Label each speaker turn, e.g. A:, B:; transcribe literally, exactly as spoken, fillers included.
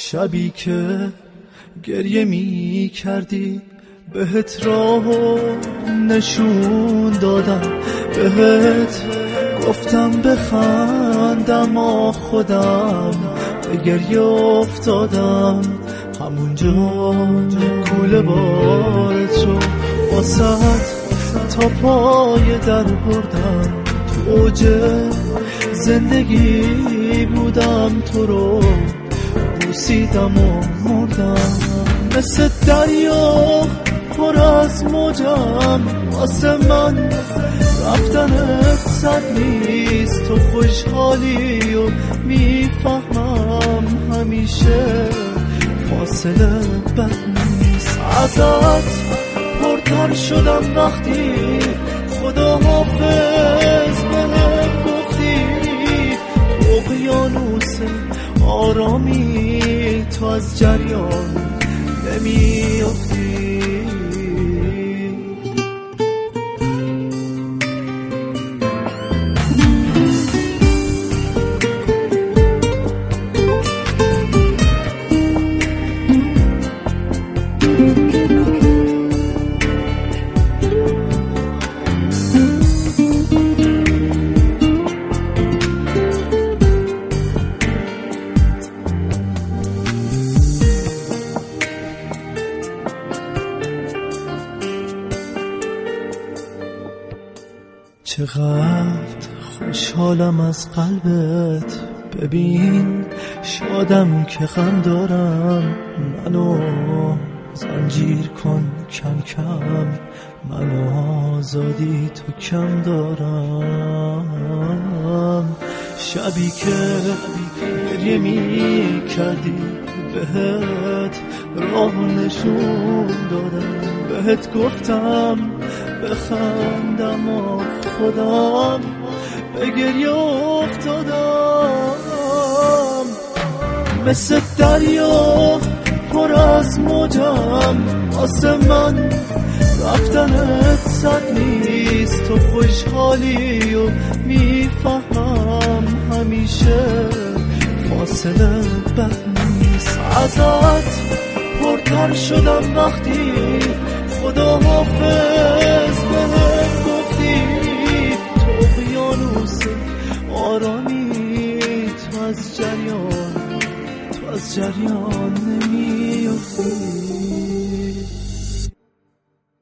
A: شبی که گریه می کردی بهت راهو نشون دادم، بهت گفتم بخندم آ خودم به گریه افتادم. همونجا کوله بارت شد واسد تا پای در بردم، تو اوج زندگی بودم، تو رو بوسیدم و مردم. مثل دریا پر از موجم، واسه من رفتنت صد نیست. تو خوشحالی و میفهمم همیشه فاصله بد نیست. ازت پرتر شدم وقتی خدا حافظ بهم گفتی، اقیانوس آرامی تو از جریان نمیافتی. چقدر خوشحالم از قلبت، ببین شادم که غم دارم. منو زنجیر کن کم کم، من آزادی تو کم دارم. شبی که گریه می کردی بهت راه نشون دادم، بهت گفتم بخندم آ خودم به گریه افتادم. مثل دریا پر از موجم، واسه من رفتنت صد نیست. تو خوشحالی و میفهمم همیشه فاصله بد نیست. ازت پرتر شدم وقتی خدا حافظ بهم گفتی، تو اقیانوس آرامی تو از جریان تو از جریان نمیافتی.